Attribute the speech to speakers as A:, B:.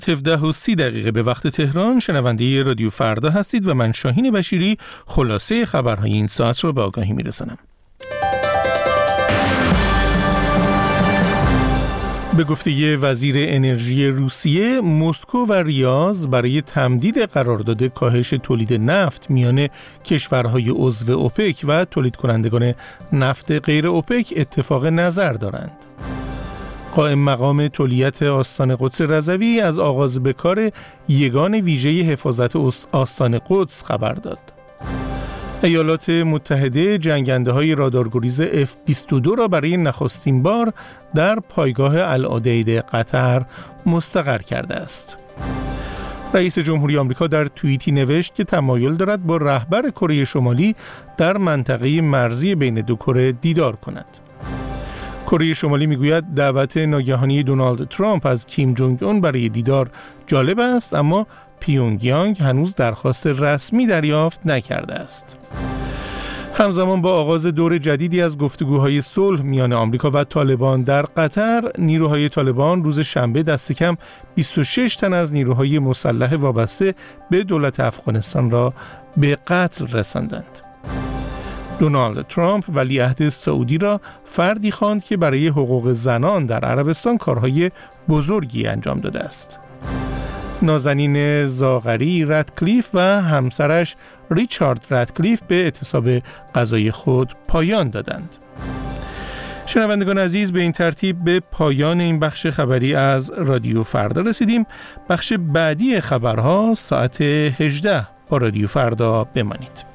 A: 17:30 به وقت تهران شنونده رادیو فردا هستید و من شاهین بشیری خلاصه خبرهای این ساعت رو به آگاهی میرسانم. به گفته وزیر انرژی روسیه، مسکو و ریاض برای تمدید قرارداد کاهش تولید نفت میان کشورهای عضو اوپک و تولید کنندگان نفت غیر اوپک اتفاق نظر دارند. قائم مقام تولیت آستان قدس رضوی از آغاز به کار یگان ویژه حفاظت آستان قدس خبر داد. ایالات متحده جنگنده‌های رادارگریز F-22 را برای نخستین بار در پایگاه العدید قطر مستقر کرده است. رئیس جمهوری آمریکا در توییتی نوشت که تمایل دارد با رهبر کره شمالی در منطقه مرزی بین دو کره دیدار کند. کره شمالی میگوید دعوت ناگهانی دونالد ترامپ از کیم جونگ اون برای دیدار جالب است، اما پیونگیانگ هنوز درخواست رسمی دریافت نکرده است. همزمان با آغاز دور جدیدی از گفتگوهای صلح میان آمریکا و طالبان در قطر، نیروهای طالبان روز شنبه دست کم 26 تن از نیروهای مسلح وابسته به دولت افغانستان را به قتل رساندند. دونالد ترامپ ولیعهد سعودی را فردی خواند که برای حقوق زنان در عربستان کارهای بزرگی انجام داده است. نازنین زاغری رادکلیف و همسرش ریچارد رادکلیف به اعتصاب غذای خود پایان دادند. شنوندگان عزیز، به این ترتیب به پایان این بخش خبری از رادیو فردا رسیدیم. بخش بعدی خبرها ساعت 18 با رادیو فردا بمانید.